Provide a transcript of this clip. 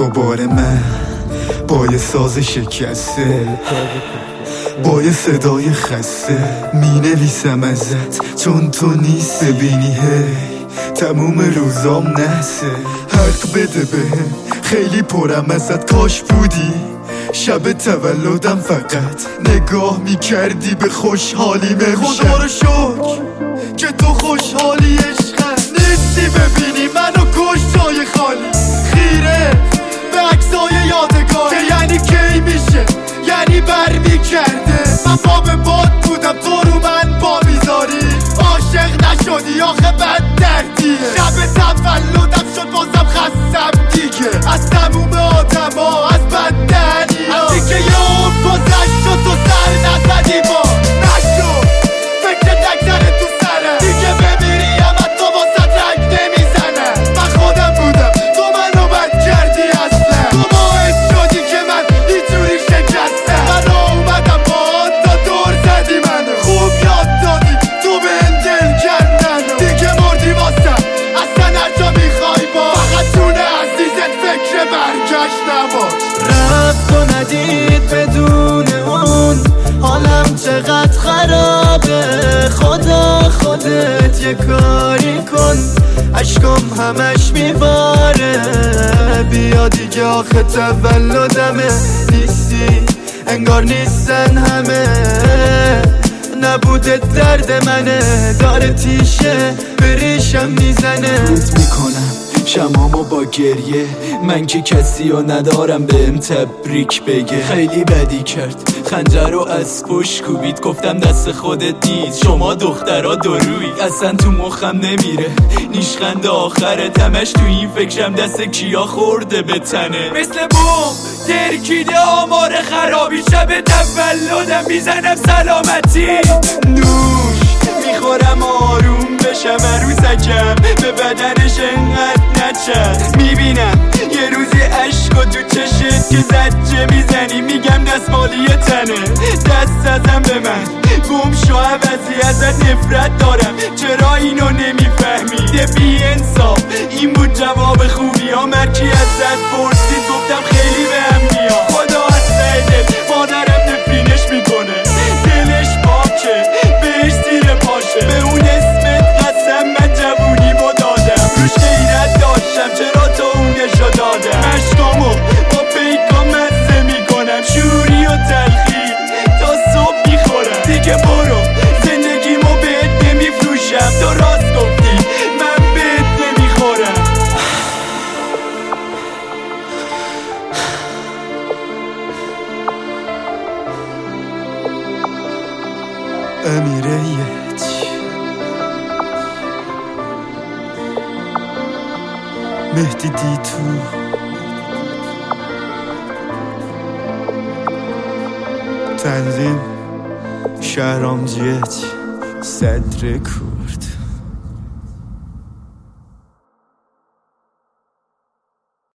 دوباره من با یه ساز شکسته، با یه صدای خسته می نویسم ازت چون تو نیست. ببینی هی تموم روزام نحسه، حق بده بهم خیلی پرم ازت، کاش بودی شب تولدم فقط نگاه میکردی به خوشحالی میشه. خدا رو شکر که تو خوشحالی عشقم، نیستی ببینی منو کش جای خالی، خیره به عکسای یادگار که یعنی کی میشه، یعنی بر میکرده. من پا به باد بودم تو رو من پا میذاری، عاشق نشدی آخه بد دردیه. شب تولدم شد بازم خستم دیگه از تموم آدما، از بددهنی ها، از دیگه یوم گذشت شد تو سر نزدی با نشد فکر نگذره تو سره دیگه، بمیری اما تو واسه رنگ نمیزنه. من خودم بودم تو منو بد کردی اصلا، تو باعث شدی که من اینجوری شکستم. من اومدم با تا دور زدی منو، خوب یاد دادی تو به دل کردن، دیگه مردی واسم اصلا هر جا میخوای با، فقط جون عزیزت فکر برگشت نباش. رفت و ندید بدون اون حالم چقدر خرابه، خدا خودت یه کاری کن، عشقم همش میباره. بیا دیگه آخه تولدمه، نیستی انگار نیستن همه، نبوده درد منه، داره تیشه بریشم میزنه. روت میکنم شمامو با گریه، من که کسی رو ندارم بهم تبریک بگه. خیلی بدی کرد خنجر رو از پشت کوبید، گفتم دست خودت دید، شما دخترها دروی اصلا تو مخم نمیره. نیشخند آخره تمش تو این فکرم دست کیا خورده به تنه، مثل بوم ترکیده آمار خرابی. شب تولدم میزنم سلامتی نوش میخورم آروم بشم، عروسکم به بدنش انقدر نچست. میبینم یه روزی عشق و تو چشت که زجه میزنی، میگم دستمالی تنه، دست ازم به من گم شو عوضی ازت نفرت دارم، چرا اینو نمیفهمی؟ بی انصاف این بود جواب خوبی ها، مرکی ازت پرسید گفتم خیلی بهم میاد. خدا از ته دل مادرم نفرینش میکنه، دلش پاکه بهش زیر پاشه، به اون اسمت قسم من جوونی با دادم، روش غیرت داشتم چرا تو اونشو دادم. مشکامو با پیکا مزه میکنم، شوری و تلخی تا صبح میخورم. دیگه برو زندگیمو بهت نمیفروشم، تو راست گفتی من بهت نمیخورم. امیریت مهدی دیتو تنظیم شهرام جیت صدر کرد.